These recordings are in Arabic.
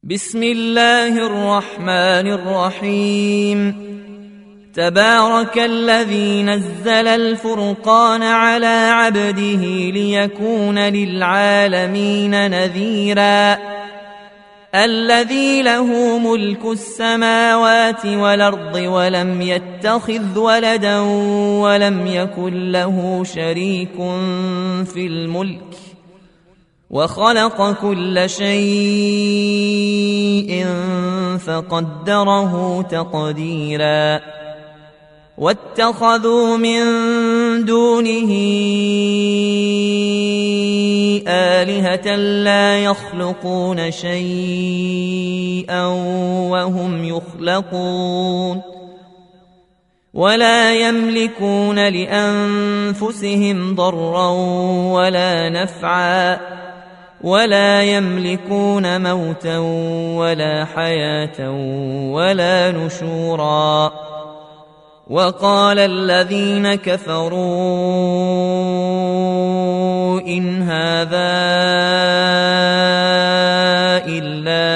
بسم الله الرحمن الرحيم. تبارك الذي نزل الفرقان على عبده ليكون للعالمين نذيرا. الذي له ملك السماوات والأرض ولم يتخذ ولدا ولم يكن له شريك في الملك وخلق كل شيء فقدره تقديرا. واتخذوا من دونه آلهة لا يخلقون شيئا وهم يخلقون ولا يملكون لأنفسهم ضرا ولا نفعا ولا يملكون موتا ولا حياة ولا نشورا. وقال الذين كفروا إن هذا إلا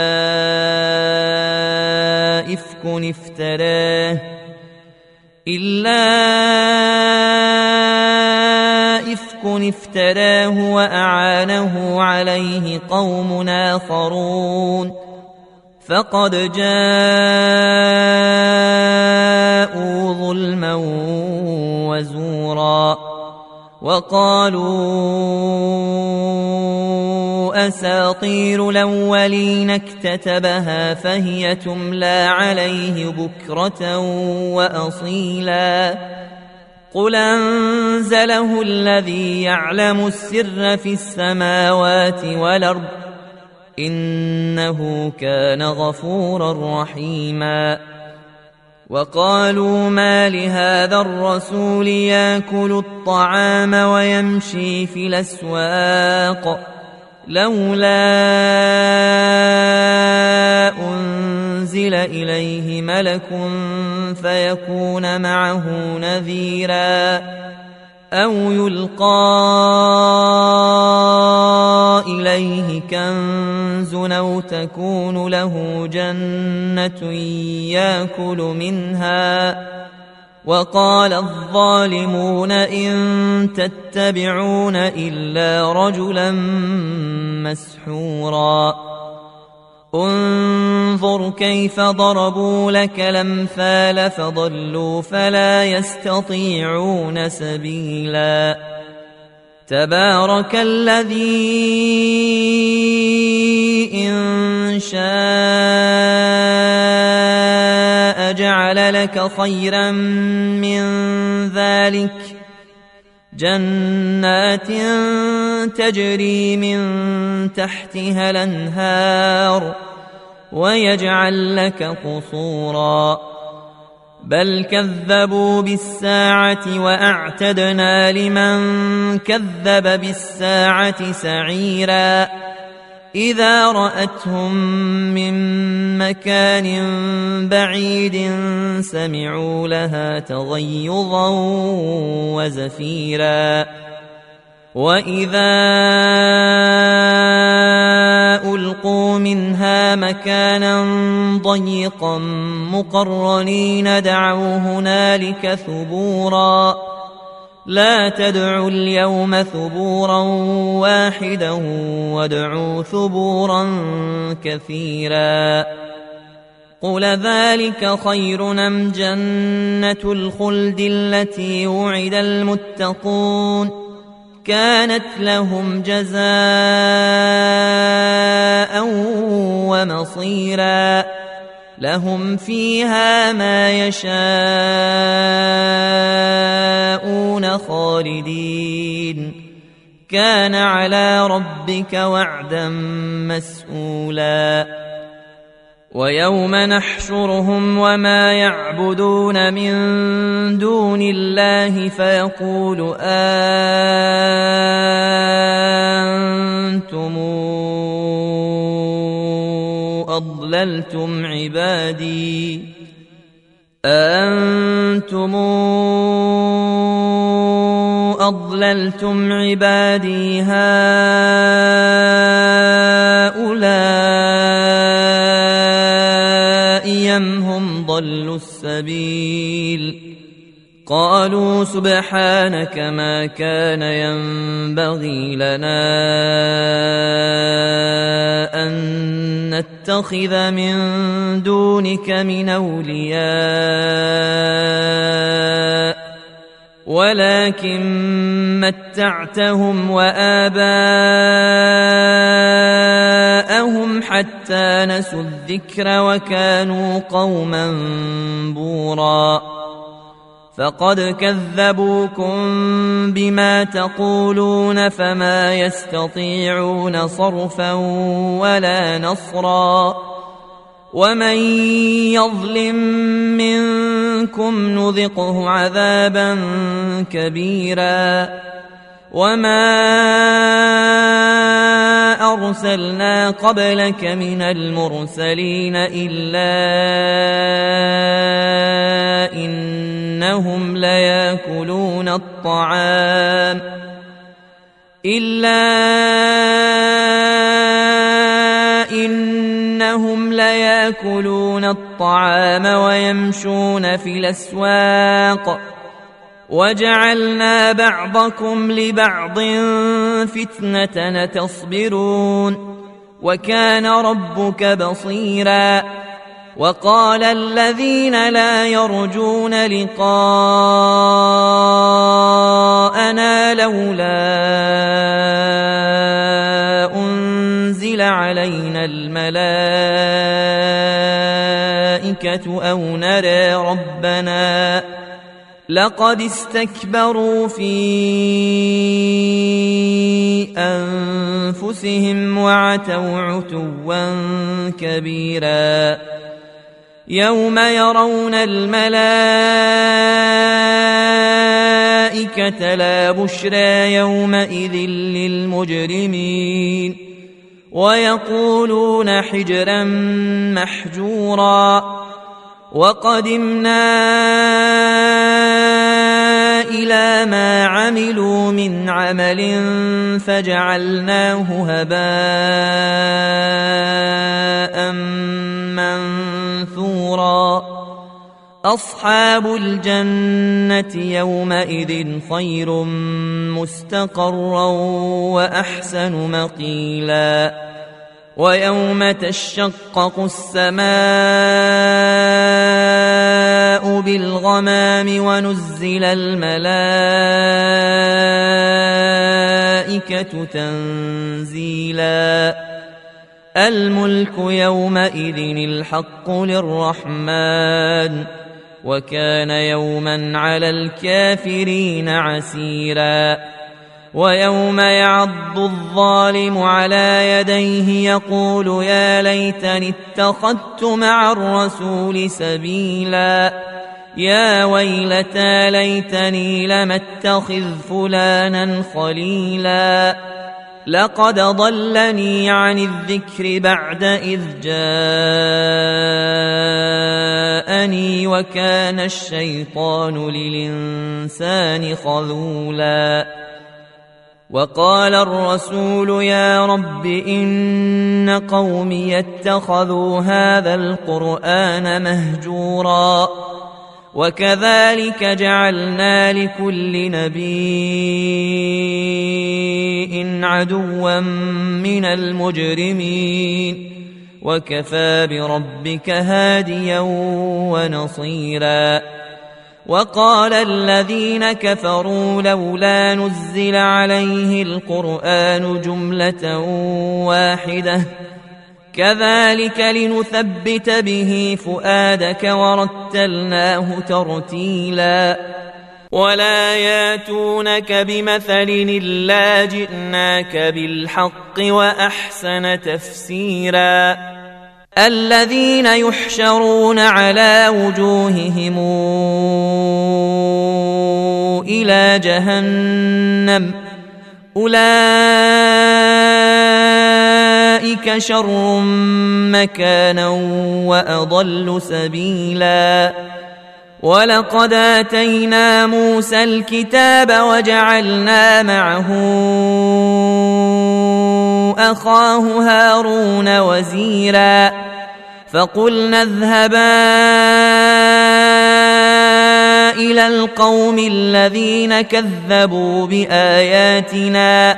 إفك افتراه وأعانه عليه قوم آخرون فقد جاءوا ظلما وزورا. وقالوا أساطير الأولين اكتتبها فهي تملى عليه بكرة وأصيلا. قل أنزله الذي يعلم السر في السماوات والأرض إنه كان غفورا رحيما. وقالوا ما لهذا الرسول يأكل الطعام ويمشي في الأسواق لولا أنزل إليه ملك فيكون معه نذيرا أو يلقى إليه كنز أو تكون له جنة يأكل منها. وقال الظالمون إن تتبعون إلا رجلا مسحورا. انظر كيف ضربوا لك الأمثال فضلوا فلا يستطيعون سبيلا. تبارك الذي إن شاء جعل لك خيرا من ذلك جنات تجري من تحتها الأنهار ويجعل لك قصورا. بل كذبوا بالساعة وأعتدنا لمن كذب بالساعة سعيرا. إذا رأتهم من مكان بعيد سمعوا لها تغيظا وزفيرا. وإذا ألقوا منها مكانا ضيقا مقرنين دعوا هنالك ثبورا. لا تدعوا اليوم ثبورا واحدا وادعوا ثبورا كثيرا. قل ذلك خير أم جنة الخلد التي وعد المتقون كانت لهم جزاء ومصيرا. لهم فيها ما يشاءون خالدين كان على ربك وعدا مسئولا. ويوم نحشرهم وما يعبدون من دون الله فيقول أنتم أضللتم عبادي هؤلاء أضلوا السبيل قالوا سبحانك ما كان ينبغي لنا أن نتخذ من دونك من أولياء ولكن متعتهم وآباءهم حتى نسوا الذكر وكانوا قوما بورا فقد كذبوكم بما تقولون فما يستطيعون صرفا ولا نصرا ومن يظلم منكم نذقه عذابا كبيرا وما أرسلنا قبلك من المرسلين إلا إنهم ليأكلون الطعام ويمشون في الأسواق وجعلنا بعضكم لبعض فتنة تصبرون وكان ربك بصيرا وقال الذين لا يرجون لقاءنا لولا أنزل علينا الملائكة أو نرى ربنا لقد استكبروا في أنفسهم وعتوا عتوا كبيرا يوم يرون الملائكة لا بشرى يومئذ للمجرمين ويقولون حجرا محجورا وقدمنا إلى ما عملوا من عمل فجعلناه هباء منثورا أصحاب الجنة يومئذ خير مستقرا وأحسن مقيلا ويوم تشقق السماء بالغمام ونزل الملائكة تنزيلا الملك يومئذ الحق للرحمن وكان يوما على الكافرين عسيرا ويوم يعض الظالم على يديه يقول يا ليتني اتخذت مع الرسول سبيلا يا ويلتى ليتني لم اتخذ فلانا خليلا لقد ضلني عن الذكر بعد إذ جاءني وكان الشيطان للإنسان خذولا وقال الرسول يا رب إن قومي اتخذوا هذا القرآن مهجورا وكذلك جعلنا لكل نبي عدوا من المجرمين وكفى بربك هاديا ونصيرا وقال الذين كفروا لولا نزل عليه القرآن جملة واحدة كذلك لنثبت به فؤادك ورتلناه ترتيلا ولا ياتونك بمثل إلا جئناك بالحق وأحسن تفسيرا الذين يحشرون على وجوههم إلى جهنم أولئك شر مكانا وأضل سبيلا ولقد آتينا موسى الكتاب وجعلنا معه أخاه هارون وزيرا فقلنا اذهبا إلى القوم الذين كذبوا بآياتنا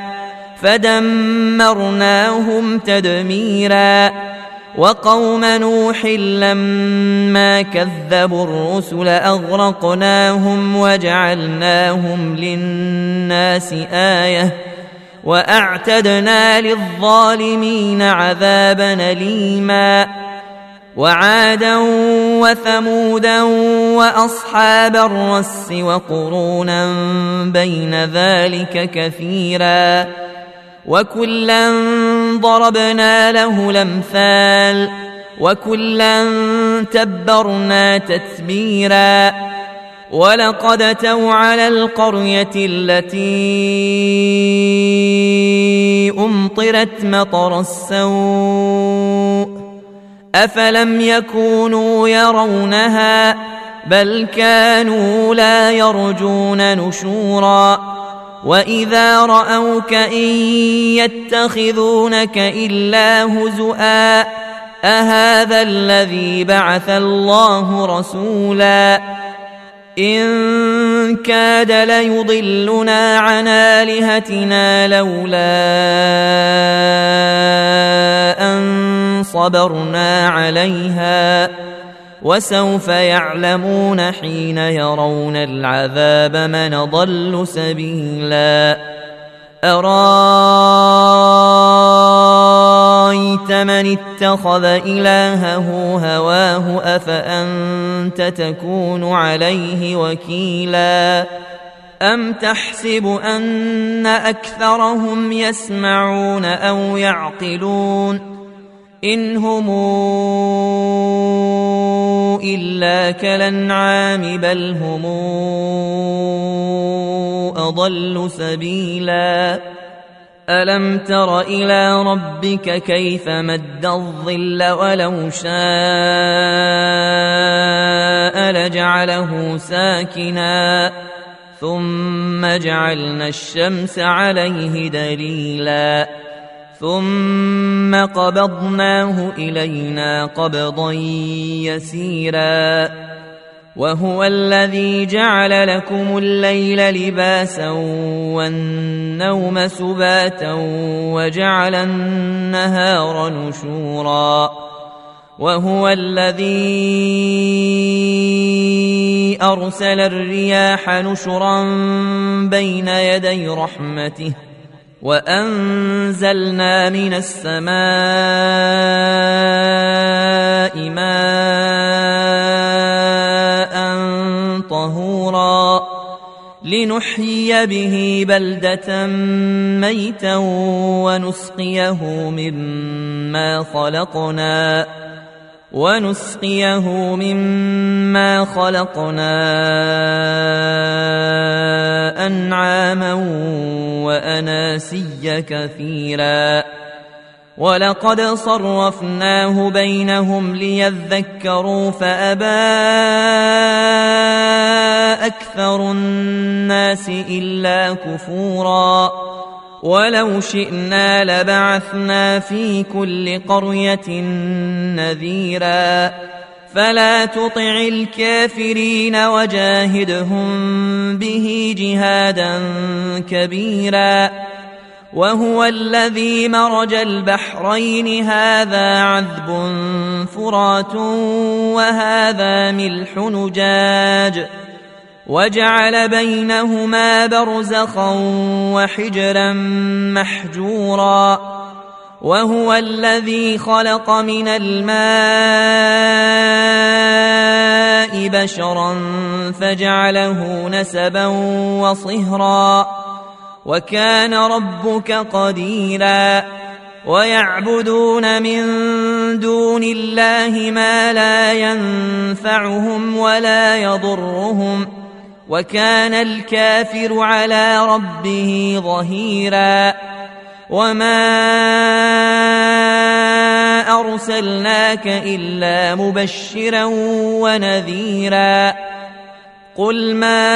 فدمرناهم تدميرا وقوم نوح لما كذبوا الرسل أغرقناهم وجعلناهم للناس آية وأعتدنا للظالمين عذابا أليما وعادا وثمودا وأصحاب الرس وقرونا بين ذلك كثيرا وكلا ضربنا له الأمثال وكلا تبرنا تتبيرا ولقد أتوا على القرية التي أمطرت مطر السوء أفلم يكونوا يرونها بل كانوا لا يرجون نشورا وإذا رأوك إن يتخذونك إلا هزؤا أهذا الذي بعث الله رسولا إن كاد ليضلنا عن آلهتنا لولا أن صبرنا عليها وسوف يعلمون حين يرون العذاب من ضل سبيلا أرأيت من اتخذ إلهه هواه أفأنت تكون عليه وكيلا أم تحسب أن أكثرهم يسمعون أو يعقلون إن هم إلا كالأنعام بل هم أضل سبيلا ألم تر إلى ربك كيف مد الظل ولو شاء لجعله ساكنا ثم جعلنا الشمس عليه دليلا ثم قبضناه إلينا قبضا يسيرا وهو الذي جعل لكم الليل لباسا والنوم سباتا وجعل النهار نشورا وهو الذي أرسل الرياح نشرا بين يدي رحمته وأنزلنا من السماء ماء طهورا لنحيي به بلدة ميتا ونسقيه مما خلقنا أنعاما وأناسيا كثيرا ولقد صرفناه بينهم ليذكروا فأبى أكثر الناس إلا كفورا ولو شئنا لبعثنا في كل قرية نذيرا فلا تطع الكافرين وجاهدهم به جهادا كبيرا وهو الذي مرج البحرين هذا عذب فرات وهذا ملح نجاج وجعل بينهما برزخا وحجرا محجورا وهو الذي خلق من الماء بشرا فجعله نسبا وصهرا وكان ربك قديرا ويعبدون من دون الله ما لا ينفعهم ولا يضرهم وكان الكافر على ربه ظهيرا وما أرسلناك إلا مبشرا ونذيرا قل ما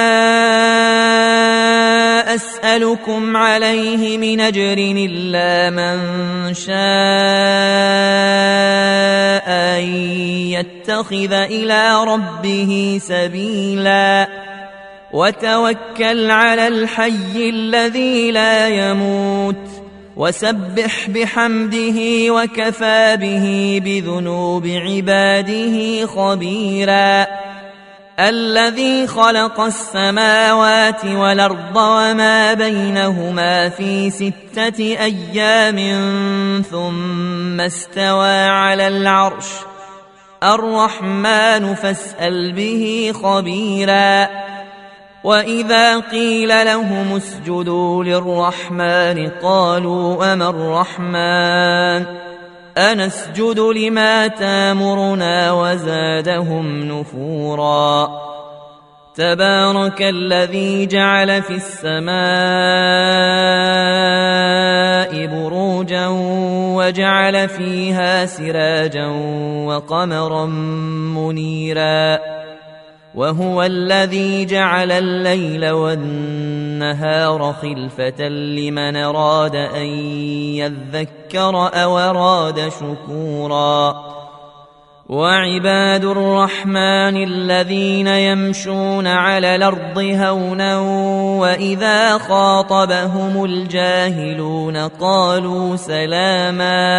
أسألكم عليه من أجر إلا من شاء أن يتخذ إلى ربه سبيلا وتوكل على الحي الذي لا يموت وسبح بحمده وكفى به بذنوب عباده خبيرا الذي خلق السماوات والأرض وما بينهما في 6 أيام ثم استوى على العرش الرحمن فاسأل به خبيرا وإذا قيل لهم اسجدوا للرحمن قالوا أما الرحمن أنسجد لما تامرنا وزادهم نفورا تبارك الذي جعل في السماء بروجا وجعل فيها سراجا وقمرا منيرا وهو الذي جعل الليل والنهار خلفة لمن أراد أن يذكر أو أراد شكورا وعباد الرحمن الذين يمشون على الأرض هونا وإذا خاطبهم الجاهلون قالوا سلاما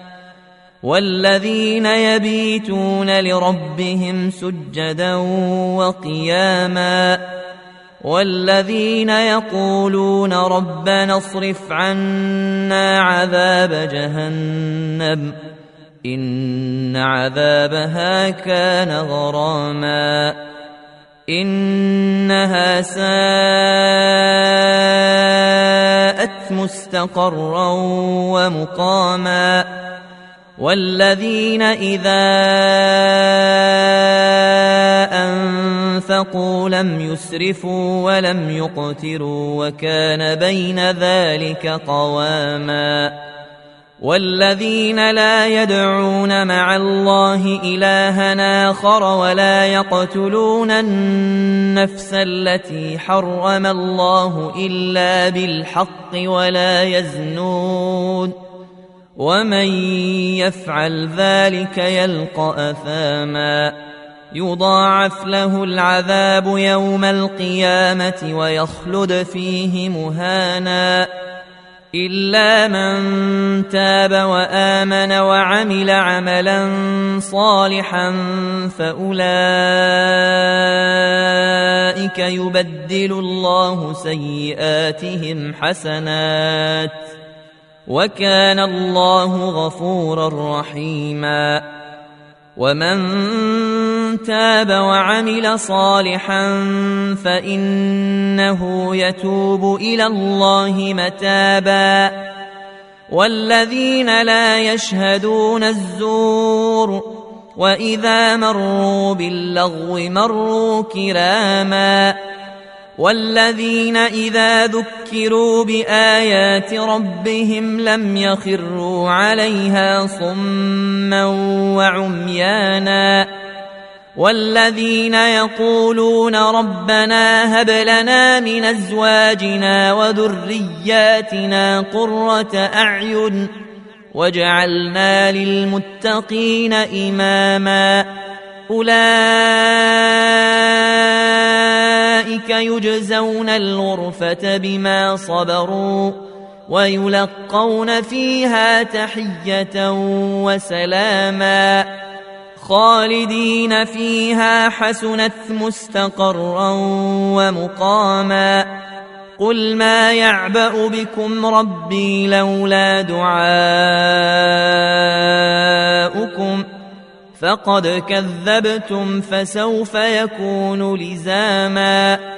والذين يبيتون لربهم سجدا وقياما والذين يقولون ربنا اصرف عنا عذاب جهنم إن عذابها كان غراما إنها ساءت مستقرا ومقاما والذين إذا أنفقوا لم يسرفوا ولم يقتروا وكان بين ذلك قواما والذين لا يدعون مع الله إلها آخر ولا يقتلون النفس التي حرم الله إلا بالحق ولا يزنون ومن يفعل ذلك يلقى أثاما يضاعف له العذاب يوم القيامة ويخلد فيه مهانا إلا من تاب وآمن وعمل عملا صالحا فأولئك يبدل الله سيئاتهم حسنات وكان الله غفورا رحيما ومن تاب وعمل صالحا فإنه يتوب إلى الله متابا والذين لا يشهدون الزور وإذا مروا باللغو مروا كراما والذين إذا ذكروا بآيات ربهم لم يخروا عليها صما وعميانا والذين يقولون ربنا هب لنا من أزواجنا وذرياتنا قرة أعين واجعلنا للمتقين إماما أولئك يجزون الغرفة بما صبروا ويلقون فيها تحية وسلاما خالدين فيها حسنت مستقرا ومقاما قل ما يعبأ بكم ربي لولا دعاؤكم فقد كذبتم فسوف يكون لزاما